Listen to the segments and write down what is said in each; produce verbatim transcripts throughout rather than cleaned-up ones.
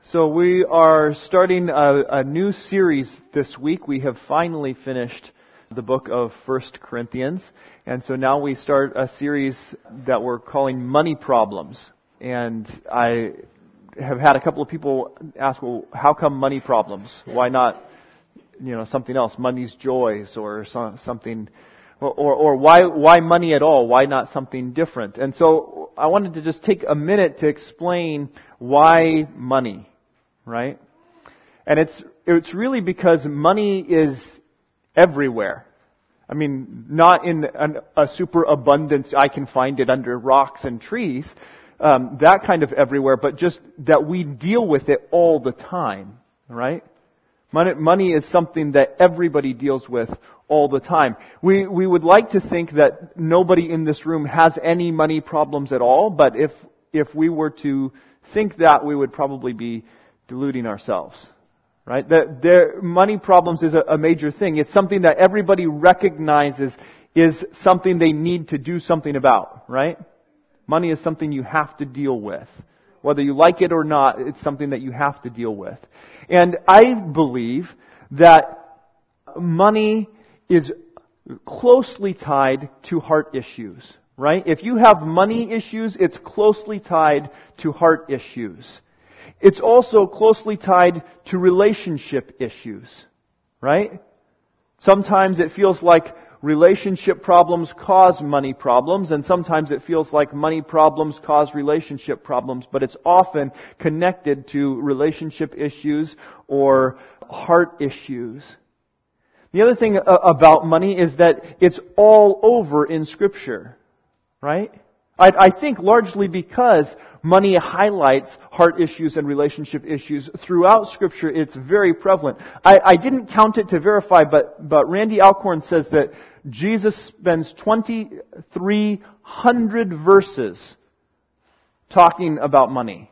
So we are starting a, a new series this week. We have finally finished the book of First Corinthians. And so now we start a series that we're calling Money Problems. And I have had a couple of people ask, well, how come money problems? Why not, you know, something else, money's joys or so, something, or, or, or why, why money at all? Why not something different? And so I wanted to just take a minute to explain why money, right? And it's, it's really because money is everywhere. I mean, not in an, a super abundance, I can find it under rocks and trees, um, that kind of everywhere, but just that we deal with it all the time, right? Money, money is something that everybody deals with all the time. We, we would like to think that nobody in this room has any money problems at all, but if, if we were to think that, we would probably be deluding ourselves. Right? That their money problems is a, a major thing. It's something that everybody recognizes is something they need to do something about, right? Money is something you have to deal with. Whether you like it or not, it's something that you have to deal with. And I believe that money is closely tied to heart issues, right? If you have money issues, it's closely tied to heart issues. It's also closely tied to relationship issues, right? Sometimes it feels like relationship problems cause money problems, and sometimes it feels like money problems cause relationship problems, but it's often connected to relationship issues or heart issues. The other thing about money is that it's all over in Scripture, right? I, I think largely because money highlights heart issues and relationship issues throughout Scripture. It's very prevalent. I, I didn't count it to verify, but, but Randy Alcorn says that Jesus spends twenty-three hundred verses talking about money.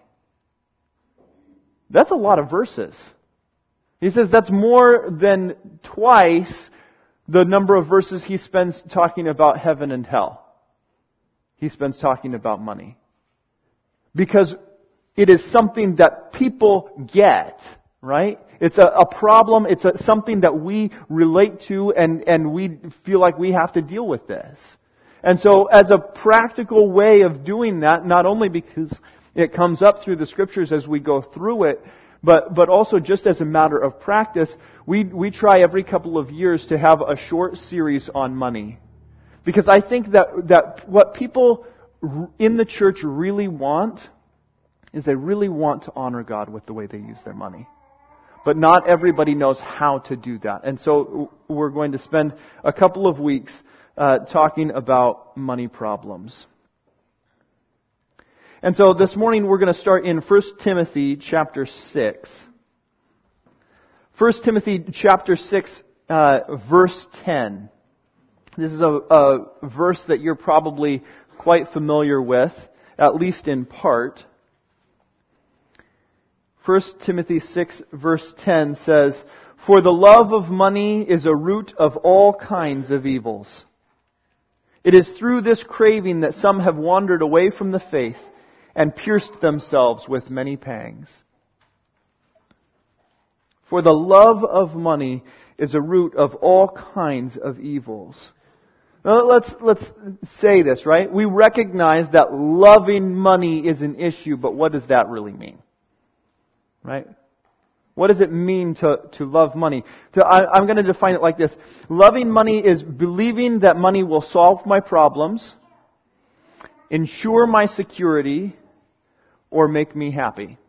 That's a lot of verses. He says that's more than twice the number of verses he spends talking about heaven and hell. He spends talking about money. Because it is something that people get, right? It's a, a problem, it's a, something that we relate to and, and we feel like we have to deal with this. And so as a practical way of doing that, not only because it comes up through the Scriptures as we go through it, but, but also just as a matter of practice, we, we try every couple of years to have a short series on money. Because I think that, that what people in the church really want is they really want to honor God with the way they use their money. But not everybody knows how to do that. And so we're going to spend a couple of weeks uh, talking about money problems. And so this morning we're going to start in First Timothy chapter six. First Timothy chapter six, uh, verse ten. This is a, a verse that you're probably quite familiar with, at least in part. First Timothy six verse ten says, "For the love of money is a root of all kinds of evils. It is through this craving that some have wandered away from the faith and pierced themselves with many pangs." For the love of money is a root of all kinds of evils. Now let's, let's say this, right? We recognize that loving money is an issue, but what does that really mean? Right? What does it mean to, to love money? To, I, I'm going to define it like this. Loving money is believing that money will solve my problems, ensure my security, or make me happy.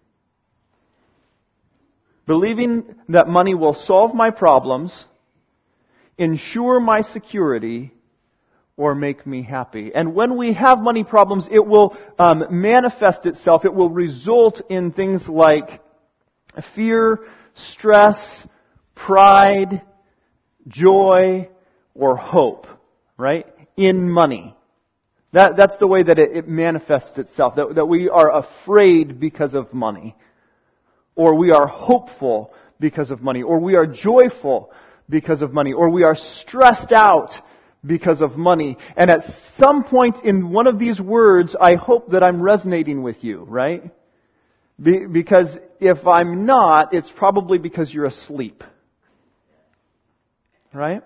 Believing that money will solve my problems, ensure my security, or make me happy. And when we have money problems, it will um, manifest itself. It will result in things like fear, stress, pride, joy, or hope, right? In money. That, that's the way that it, it manifests itself. That, that we are afraid because of money. Or we are hopeful because of money. Or we are joyful because of money, or we are stressed out because of money. And at some point in one of these words, I hope that I'm resonating with you, right? Be, because if I'm not, it's probably because you're asleep. Right?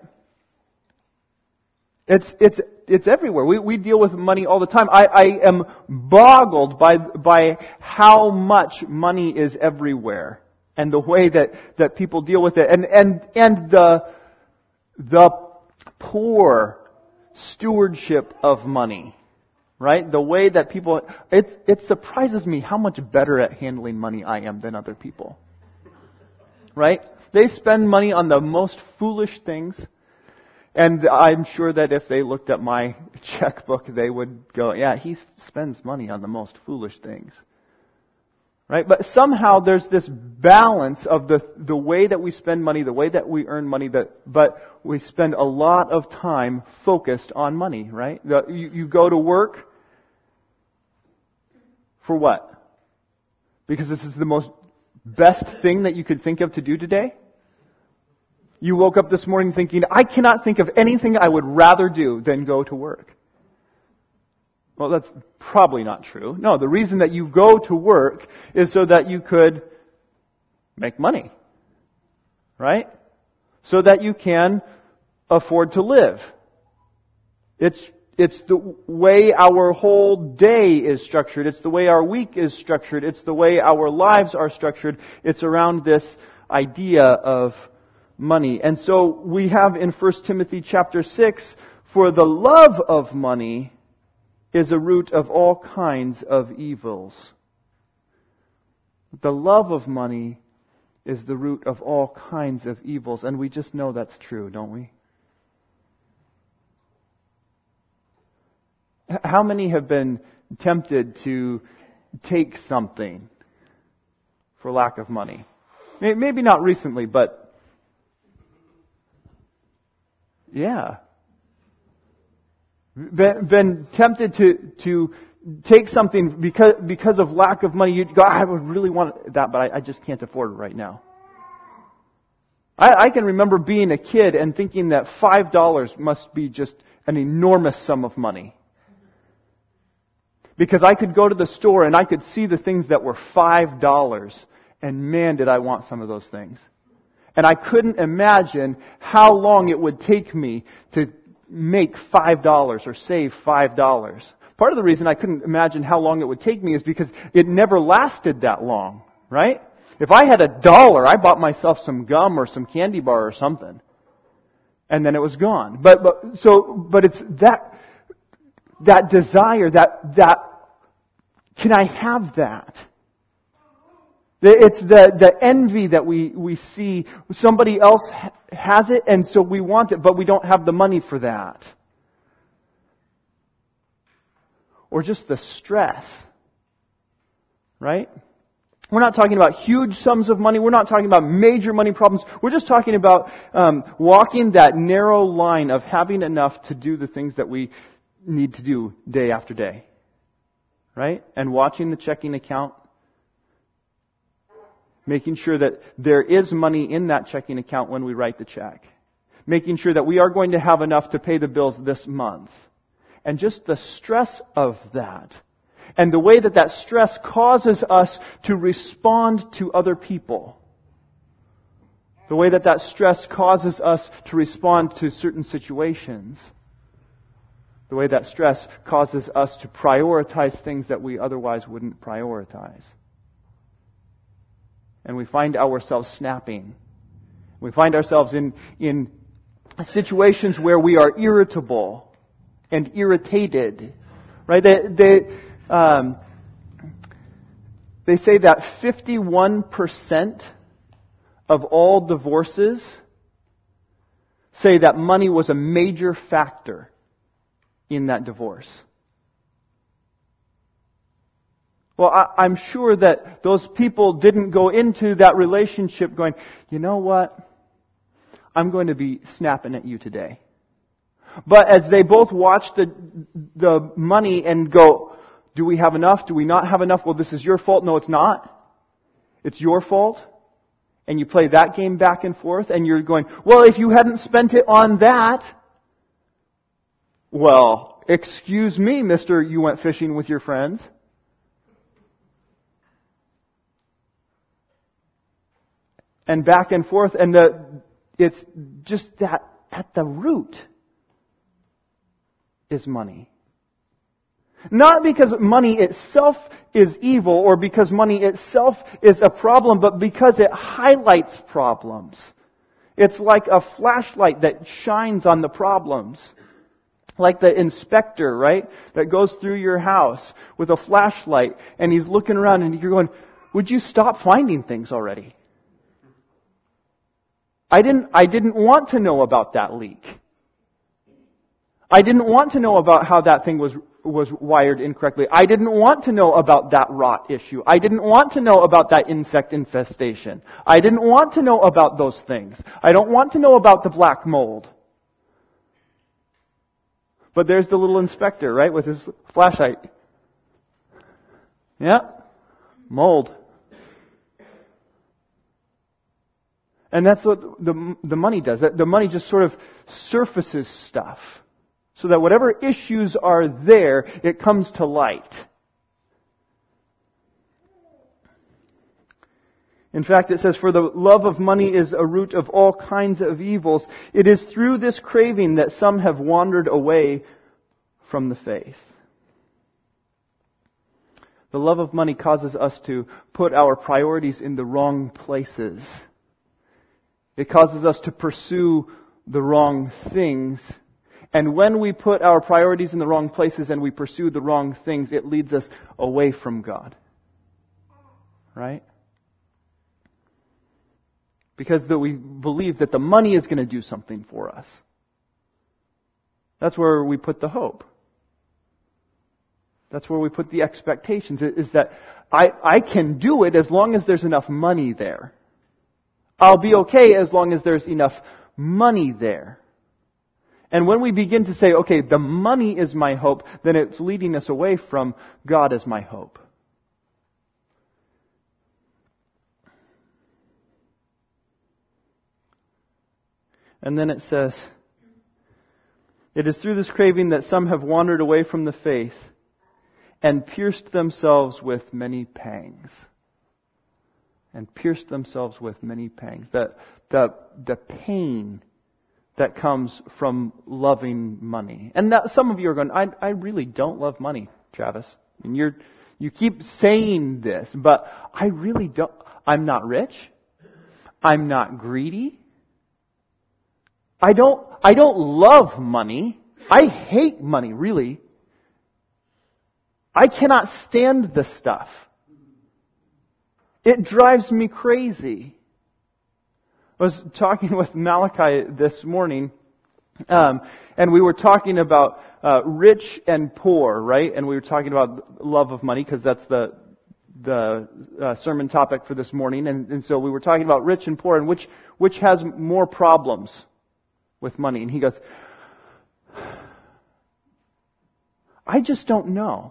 It's, it's, it's everywhere. We, we deal with money all the time. I, I am boggled by, by how much money is everywhere and the way that, that people deal with it. And, and, and the, the poor stewardship of money. Right? The way that people, it, it surprises me how much better at handling money I am than other people. Right? They spend money on the most foolish things. And I'm sure that if they looked at my checkbook, they would go, yeah, he spends money on the most foolish things. Right? But somehow there's this balance of the, the way that we spend money, the way that we earn money, that, but we spend a lot of time focused on money, right? The, you, you go to work for what? Because this is the most best thing that you could think of to do today? You woke up this morning thinking, I cannot think of anything I would rather do than go to work. Well, that's probably not true. No, the reason that you go to work is so that you could make money. Right? So that you can afford to live. It's, it's the way our whole day is structured. It's the way our week is structured. It's the way our lives are structured. It's around this idea of money. And so we have in First Timothy chapter six, for the love of money is a root of all kinds of evils. The love of money is the root of all kinds of evils. And we just know that's true, don't we? How many have been tempted to take something for lack of money? Maybe not recently, but yeah. Been, been tempted to, to take something because, because of lack of money. You'd go, I would really want that, but I, I just can't afford it right now. I, I can remember being a kid and thinking that five dollars must be just an enormous sum of money. Because I could go to the store and I could see the things that were five dollars, and man, did I want some of those things. And I couldn't imagine how long it would take me to make five dollars or save five dollars. Part of the reason I couldn't imagine how long it would take me is because it never lasted that long, right? If I had a dollar, I bought myself some gum or some candy bar or something. And then it was gone. But, but, so, but it's that, that desire, that, that, can I have that? It's the, the envy that we, we see. Somebody else ha- has it, and so we want it, but we don't have the money for that. Or just the stress. Right? We're not talking about huge sums of money. We're not talking about major money problems. We're just talking about um, walking that narrow line of having enough to do the things that we need to do day after day. Right? And watching the checking account. Making sure that there is money in that checking account when we write the check. Making sure that we are going to have enough to pay the bills this month. And just the stress of that. And the way that that stress causes us to respond to other people. The way that that stress causes us to respond to certain situations. The way that stress causes us to prioritize things that we otherwise wouldn't prioritize. And we find ourselves snapping. We find ourselves in, in situations where we are irritable and irritated. Right? They, they, um, they say that fifty-one percent of all divorces say that money was a major factor in that divorce. Well, I, I'm sure that those people didn't go into that relationship going, you know what? I'm going to be snapping at you today. But as they both watch the the money and go, do we have enough? Do we not have enough? Well, this is your fault. No, it's not. It's your fault. And you play that game back and forth, and you're going, well, if you hadn't spent it on that, well, excuse me, mister, you went fishing with your friends. and back and forth, and the, it's just that at the root is money. Not because money itself is evil or because money itself is a problem, but because it highlights problems. It's like a flashlight that shines on the problems. Like the inspector, right? That goes through your house with a flashlight and he's looking around and you're going, would you stop finding things already? I didn't, I didn't want to know about that leak. I didn't want to know about how that thing was was wired incorrectly. I didn't want to know about that rot issue. I didn't want to know about that insect infestation. I didn't want to know about those things. I don't want to know about the black mold. But there's the little inspector, right, with his flashlight. Yeah, mold. And that's what the the money does. The money just sort of surfaces stuff. So that whatever issues are there, it comes to light. In fact, it says, for the love of money is a root of all kinds of evils. It is through this craving that some have wandered away from the faith. The love of money causes us to put our priorities in the wrong places. It causes us to pursue the wrong things. And when we put our priorities in the wrong places and we pursue the wrong things, it leads us away from God. Right? Because that we believe that the money is going to do something for us. That's where we put the hope. That's where we put the expectations. Is that I, I can do it as long as there's enough money there. I'll be okay as long as there's enough money there. And when we begin to say, okay, the money is my hope, then it's leading us away from God as my hope. And then it says, it is through this craving that some have wandered away from the faith and pierced themselves with many pangs. And pierced themselves with many pangs. The, the, the pain that comes from loving money. And now some of you are going, I, I really don't love money, Travis. And you're, you keep saying this, but I really don't. I'm not rich. I'm not greedy. I don't, I don't love money. I hate money, really. I cannot stand the stuff. It drives me crazy. I was talking with Malachi this morning, um, and we were talking about uh, rich and poor, right? And we were talking about love of money because that's the the uh, sermon topic for this morning. And, and so we were talking about rich and poor and which which has more problems with money. And he goes, I just don't know.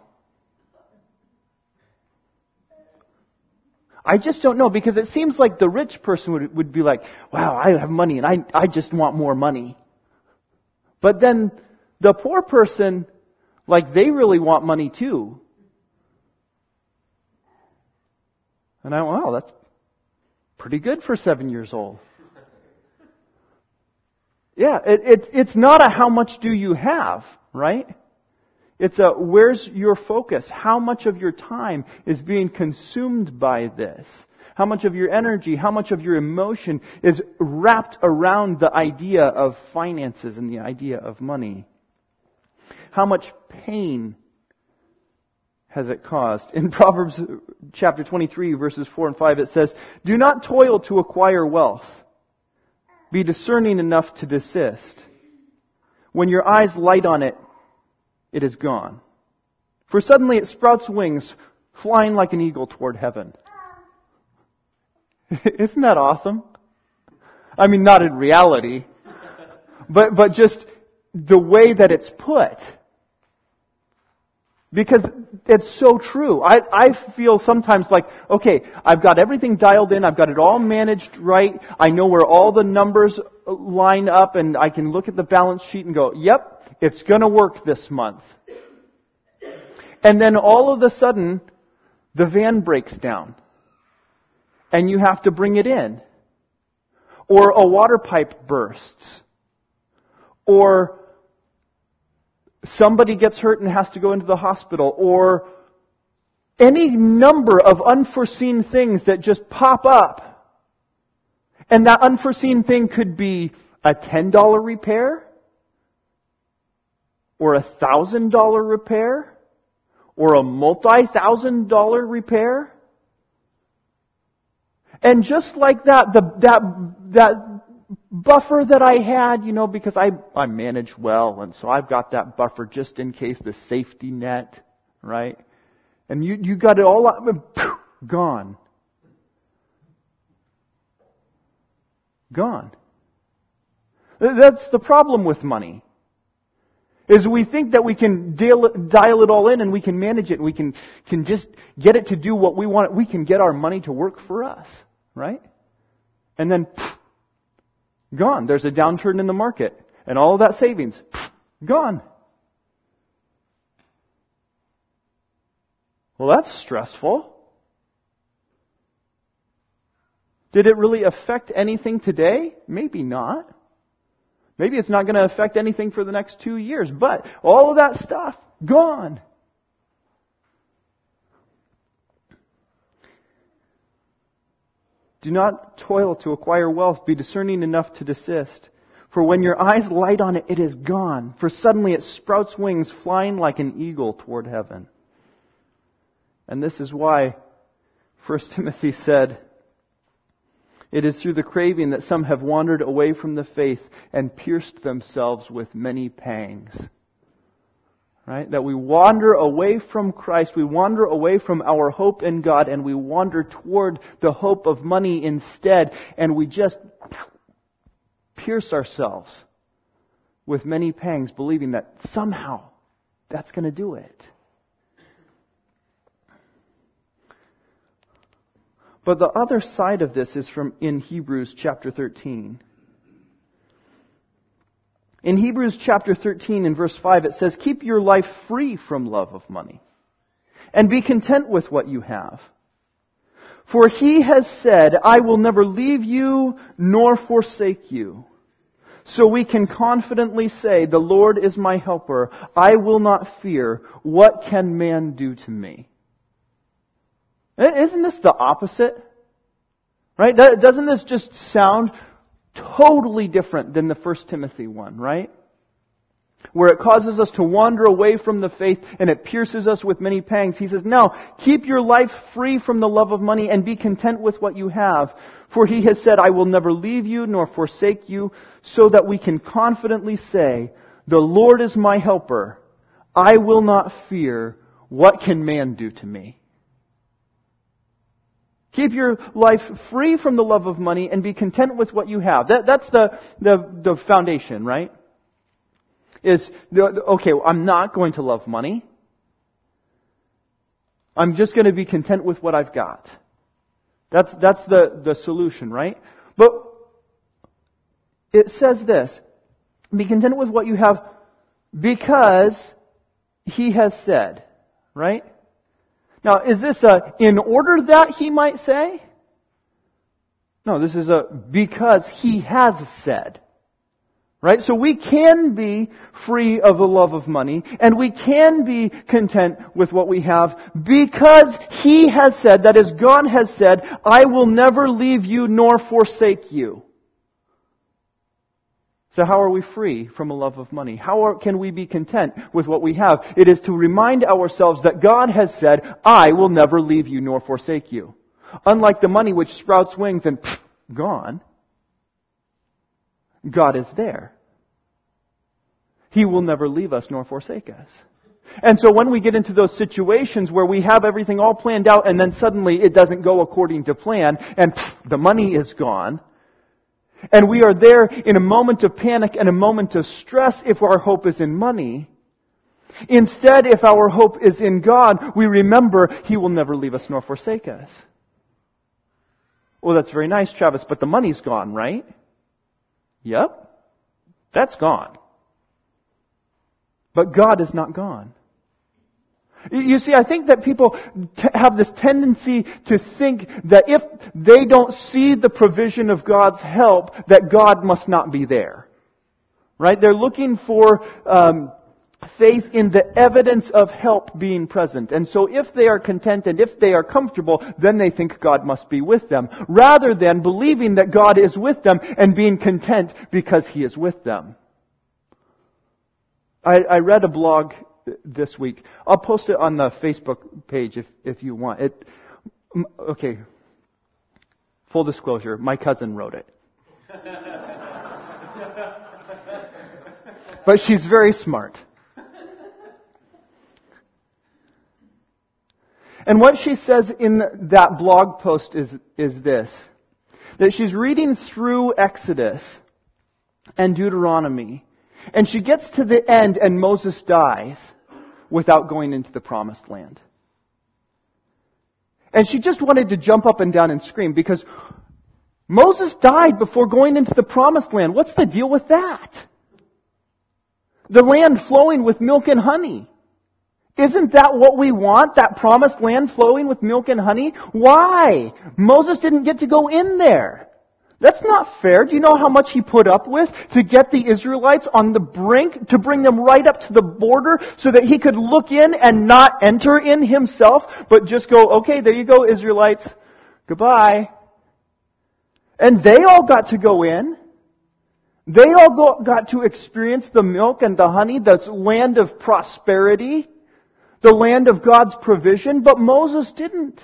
I just don't know, because it seems like the rich person would, would be like, wow, I have money and I, I just want more money. But then the poor person, like they really want money too. And I went, wow, that's pretty good for seven years old. Yeah, it, it, it's not a how much do you have, right? It's a, where's your focus? How much of your time is being consumed by this? How much of your energy, how much of your emotion is wrapped around the idea of finances and the idea of money? How much pain has it caused? In Proverbs chapter twenty-three, verses four and five, it says, do not toil to acquire wealth. Be discerning enough to desist. When your eyes light on it, it is gone. For suddenly it sprouts wings, flying like an eagle toward heaven. Isn't that awesome? I mean, not in reality, but but just the way that it's put. Because it's so true. I, I feel sometimes like, okay, I've got everything dialed in, I've got it all managed right, I know where all the numbers line up, and I can look at the balance sheet and go, yep, it's going to work this month. And then all of a sudden, the van breaks down. And you have to bring it in. or a water pipe bursts, or somebody gets hurt and has to go into the hospital, or any number of unforeseen things that just pop up. And that unforeseen thing could be a ten dollar repair, or a one thousand dollar repair, or a multi-thousand dollar repair. And just like that, the, that, that buffer that I had, you know, because I, I manage well, and so I've got that buffer just in case, the safety net, right? And you, you got it all up, and poof, gone. Gone. That's the problem with money. Is we think that we can dial it, dial it all in and we can manage it and we can, can just get it to do what we want. We can get our money to work for us, right? And then, pff, gone. There's a downturn in the market and all of that savings, pff, gone. Well, that's stressful. Did it really affect anything today? Maybe not. Maybe it's not going to affect anything for the next two years, but all of that stuff, gone. Do not toil to acquire wealth. Be discerning enough to desist. For when your eyes light on it, it is gone. For suddenly it sprouts wings, flying like an eagle toward heaven. And this is why First Timothy said, it is through the craving that some have wandered away from the faith and pierced themselves with many pangs. Right? That we wander away from Christ, we wander away from our hope in God, and we wander toward the hope of money instead, and we just pierce ourselves with many pangs, believing that somehow that's going to do it. But the other side of this is from in Hebrews chapter thirteen. In Hebrews chapter thirteen and verse five it says, keep your life free from love of money, and be content with what you have. For he has said, I will never leave you nor forsake you. So we can confidently say, the Lord is my helper. I will not fear. What can man do to me? Isn't this the opposite? Right? Doesn't this just sound totally different than the First Timothy one, right? Where it causes us to wander away from the faith and it pierces us with many pangs. He says, no, keep your life free from the love of money and be content with what you have. For he has said, I will never leave you nor forsake you, so that we can confidently say, the Lord is my helper. I will not fear. What can man do to me? Keep your life free from the love of money and be content with what you have. That, that's the, the, the foundation, right? Is, okay, I'm not going to love money. I'm just going to be content with what I've got. That's, that's the, the solution, right? But it says this, be content with what you have because he has said, right? Now, is this a, in order that he might say? No, this is a, because he has said. Right? So we can be free of the love of money, and we can be content with what we have, because he has said, that is, God has said, I will never leave you nor forsake you. So how are we free from a love of money? How are, can we be content with what we have? It is to remind ourselves that God has said, I will never leave you nor forsake you. Unlike the money which sprouts wings and pff, gone, God is there. He will never leave us nor forsake us. And so when we get into those situations where we have everything all planned out and then suddenly it doesn't go according to plan and pff, the money is gone, and we are there in a moment of panic and a moment of stress if our hope is in money. Instead, if our hope is in God, we remember He will never leave us nor forsake us. Well, that's very nice, Travis, but the money's gone, right? Yep. That's gone. But God is not gone. You see, I think that people t- have this tendency to think that if they don't see the provision of God's help, that God must not be there. Right? They're looking for um, faith in the evidence of help being present. And so if they are content and if they are comfortable, then they think God must be with them, rather than believing that God is with them and being content because He is with them. I, I read a blog this week. I'll post it on the Facebook page if, if you want. It, okay. Full disclosure, my cousin wrote it. But she's very smart. And what she says in that blog post is, is this. That she's reading through Exodus and Deuteronomy. And she gets to the end and Moses dies without going into the promised land. And she just wanted to jump up and down and scream because Moses died before going into the promised land. What's the deal with that? The land flowing with milk and honey. Isn't that what we want? That promised land flowing with milk and honey? Why? Moses didn't get to go in there. That's not fair. Do you know how much he put up with to get the Israelites on the brink, to bring them right up to the border so that he could look in and not enter in himself, but just go, okay, there you go, Israelites. Goodbye. And they all got to go in. They all go, got to experience the milk and the honey, the land of prosperity, the land of God's provision, but Moses didn't.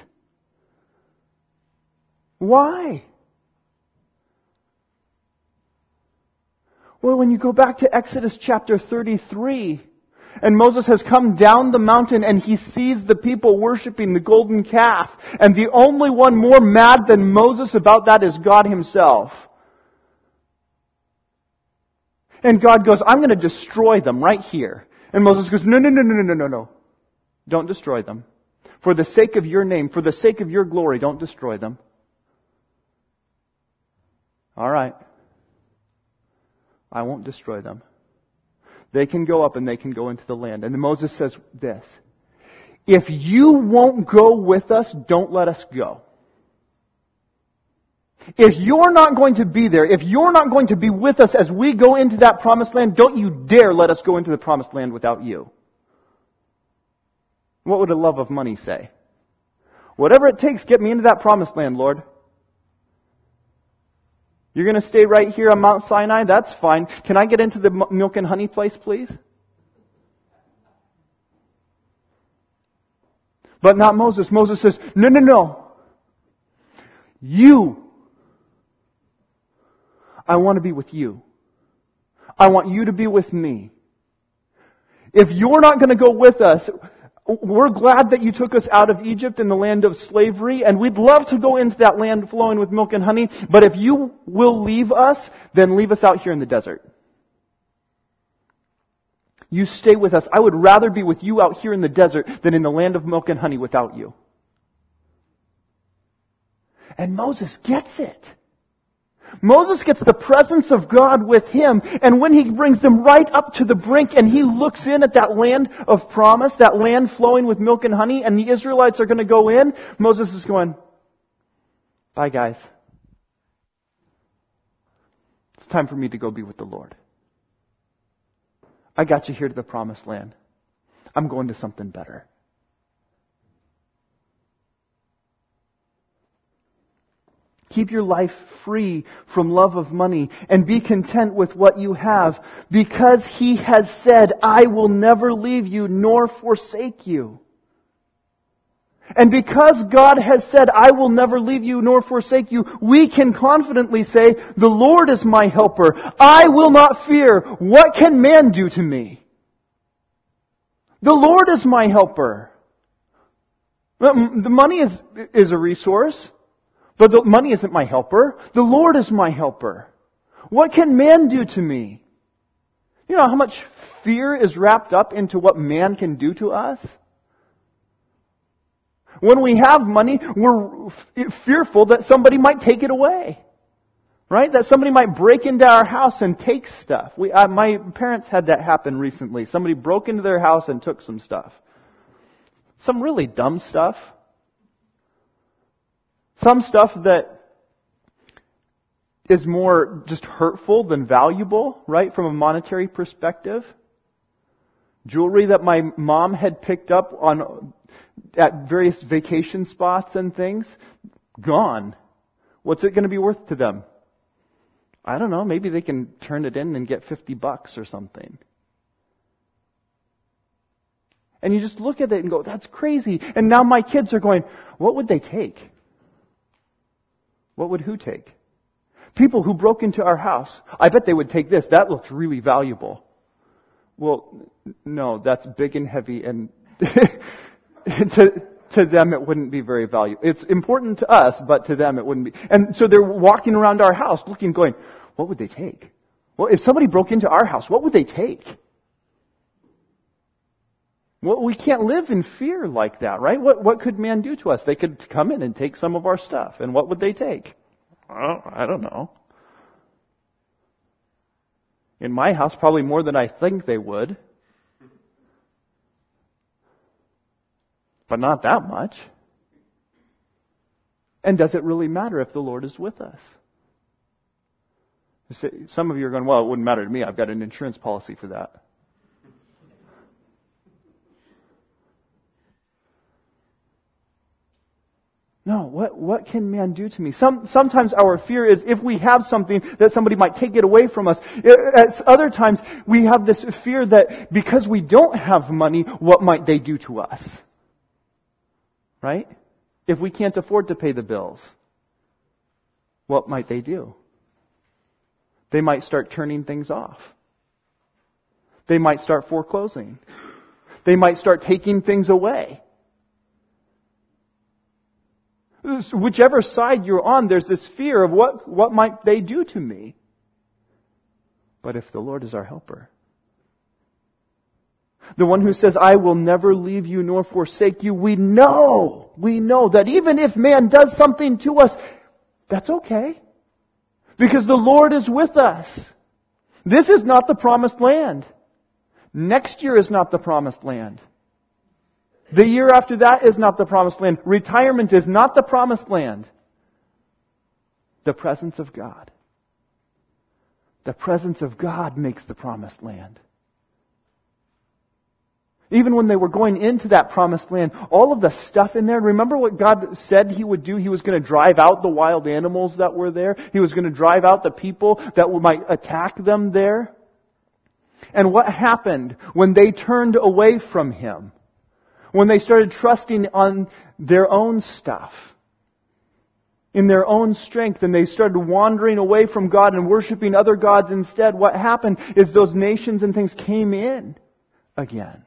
Why? Well, when you go back to Exodus chapter thirty-three, and Moses has come down the mountain and he sees the people worshiping the golden calf, and the only one more mad than Moses about that is God Himself. And God goes, I'm going to destroy them right here. And Moses goes, no, no, no, no, no, no, no. Don't destroy them. For the sake of your name, for the sake of your glory, don't destroy them. All right. I won't destroy them. They can go up and they can go into the land. And then Moses says this, if you won't go with us, don't let us go. If you're not going to be there, if you're not going to be with us as we go into that promised land, don't you dare let us go into the promised land without you. What would a love of money say? Whatever it takes, get me into that promised land, Lord. You're going to stay right here on Mount Sinai? That's fine. Can I get into the milk and honey place, please? But not Moses. Moses says, no, no, no. You. I want to be with you. I want you to be with me. If you're not going to go with us, we're glad that you took us out of Egypt in the land of slavery, and we'd love to go into that land flowing with milk and honey, but if you will leave us, then leave us out here in the desert. You stay with us. I would rather be with you out here in the desert than in the land of milk and honey without you. And Moses gets it. Moses gets the presence of God with him, and when he brings them right up to the brink and he looks in at that land of promise, that land flowing with milk and honey, and the Israelites are going to go in, Moses is going, bye guys. It's time for me to go be with the Lord. I got you here to the promised land. I'm going to something better. Keep your life free from love of money and be content with what you have, because He has said, I will never leave you nor forsake you. And because God has said, I will never leave you nor forsake you, we can confidently say, the Lord is my helper. I will not fear. What can man do to me? The Lord is my helper. The money is, is a resource. But the money isn't my helper. The Lord is my helper. What can man do to me? You know how much fear is wrapped up into what man can do to us? When we have money, we're f- fearful that somebody might take it away. Right? That somebody might break into our house and take stuff. We, uh, my parents had that happen recently. Somebody broke into their house and took some stuff. some really dumb stuff. Some stuff that is more just hurtful than valuable, right, from a monetary perspective. Jewelry that my mom had picked up on at various vacation spots and things, gone. What's it going to be worth to them? I don't know. Maybe they can turn it in and get fifty bucks or something. And you just look at it and go, that's crazy. And now my kids are going, what would they take? What would who take? People who broke into our house. I bet they would take this. That looks really valuable. Well, no, that's big and heavy, and to, to them it wouldn't be very valuable. It's important to us, but to them it wouldn't be. And so they're walking around our house looking, going, what would they take? Well, if somebody broke into our house, what would they take? Well, we can't live in fear like that, right? What, what could man do to us? They could come in and take some of our stuff. And what would they take? Oh, I don't know. In my house, probably more than I think they would. But not that much. And does it really matter if the Lord is with us? Some of you are going, well, it wouldn't matter to me. I've got an insurance policy for that. No, what, what can man do to me? Some, sometimes our fear is if we have something that somebody might take it away from us. At other times, we have this fear that because we don't have money, what might they do to us? Right? If we can't afford to pay the bills, what might they do? They might start turning things off. They might start foreclosing. They might start taking things away. Whichever side you're on, there's this fear of what, what might they do to me. But if the Lord is our helper, the one who says, I will never leave you nor forsake you, we know, we know that even if man does something to us, that's okay. Because the Lord is with us. This is not the promised land. Next year is not the promised land. The year after that is not the promised land. Retirement is not the promised land. The presence of God. The presence of God makes the promised land. Even when they were going into that promised land, all of the stuff in there, remember what God said He would do? He was going to drive out the wild animals that were there. He was going to drive out the people that might attack them there. And what happened when they turned away from Him? When they started trusting on their own stuff, in their own strength, and they started wandering away from God and worshiping other gods instead, what happened is those nations and things came in again.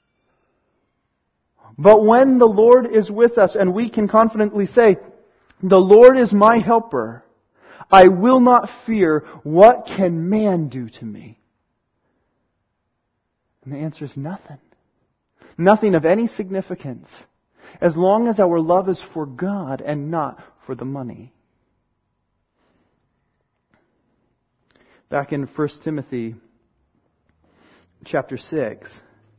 But when the Lord is with us, and we can confidently say, the Lord is my helper, I will not fear, what can man do to me? And the answer is nothing. Nothing of any significance, as long as our love is for God and not for the money. Back in First Timothy chapter six,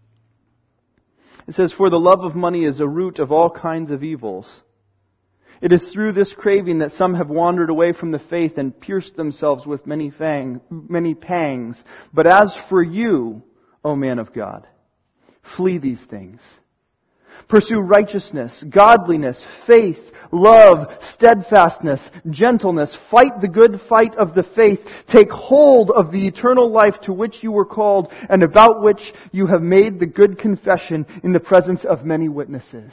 it says, for the love of money is a root of all kinds of evils. It is through this craving that some have wandered away from the faith and pierced themselves with many, fang, many pangs. But as for you, O man of God, flee these things. Pursue righteousness, godliness, faith, love, steadfastness, gentleness. Fight the good fight of the faith. Take hold of the eternal life to which you were called and about which you have made the good confession in the presence of many witnesses.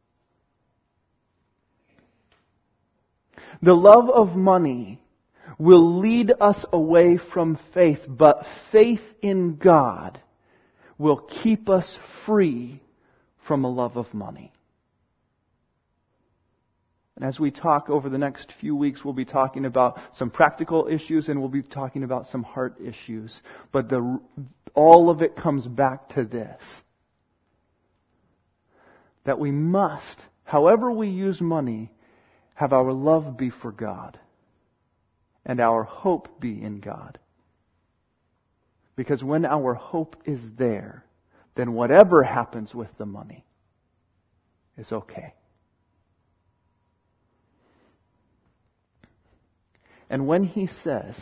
The love of money will lead us away from faith, but faith in God will keep us free from a love of money. And as we talk over the next few weeks, we'll be talking about some practical issues and we'll be talking about some heart issues. But the, all of it comes back to this. That we must, however we use money, have our love be for God and our hope be in God. Because when our hope is there, then whatever happens with the money is okay. And when He says,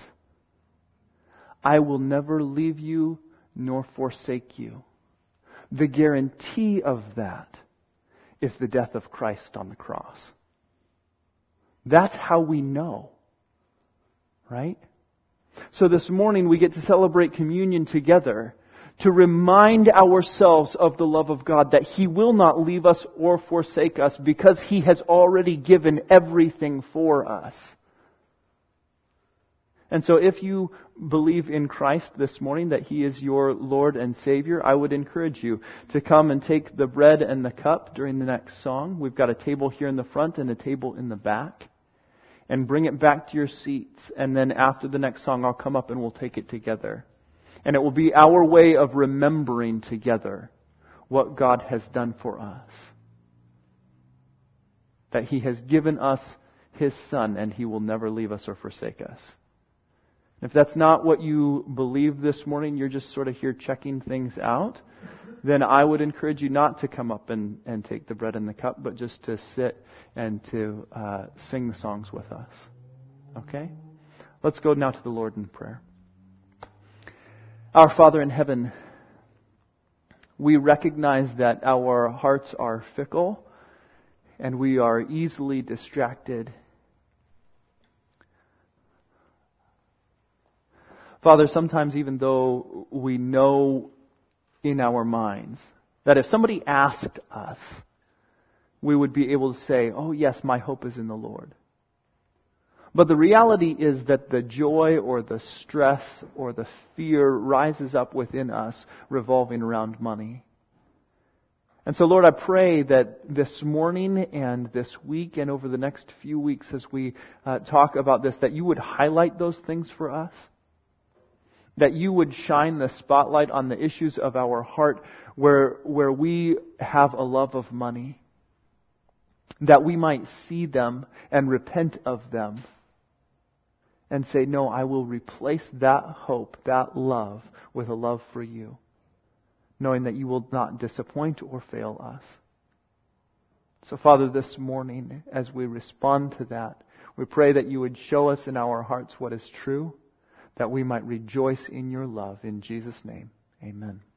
I will never leave you nor forsake you, the guarantee of that is the death of Christ on the cross. That's how we know. Right? So this morning we get to celebrate communion together to remind ourselves of the love of God, that He will not leave us or forsake us because He has already given everything for us. And so if you believe in Christ this morning, that He is your Lord and Savior, I would encourage you to come and take the bread and the cup during the next song. We've got a table here in the front and a table in the back. And bring it back to your seats. And then after the next song, I'll come up and we'll take it together. And it will be our way of remembering together what God has done for us. That He has given us His Son, and He will never leave us or forsake us. If that's not what you believe this morning, you're just sort of here checking things out, then I would encourage you not to come up and, and take the bread and the cup, but just to sit and to uh, sing the songs with us. Okay? Let's go now to the Lord in prayer. Our Father in heaven, we recognize that our hearts are fickle and we are easily distracted. Father, sometimes even though we know in our minds that if somebody asked us, we would be able to say, oh yes, my hope is in the Lord. But the reality is that the joy or the stress or the fear rises up within us revolving around money. And so, Lord, I pray that this morning and this week and over the next few weeks as we uh, talk about this, that you would highlight those things for us. That you would shine the spotlight on the issues of our heart where, where we have a love of money. That we might see them and repent of them. And say, no, I will replace that hope, that love, with a love for you. Knowing that you will not disappoint or fail us. So, Father, this morning, as we respond to that, we pray that you would show us in our hearts what is true, that we might rejoice in your love. In Jesus' name, amen.